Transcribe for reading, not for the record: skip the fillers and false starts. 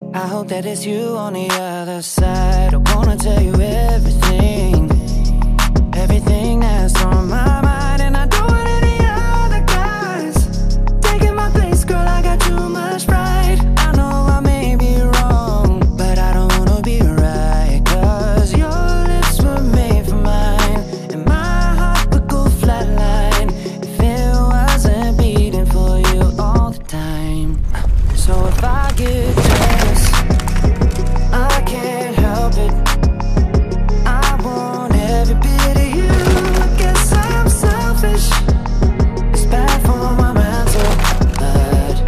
I hope that it's you on the other side. I wanna tell you everything, everything that's on my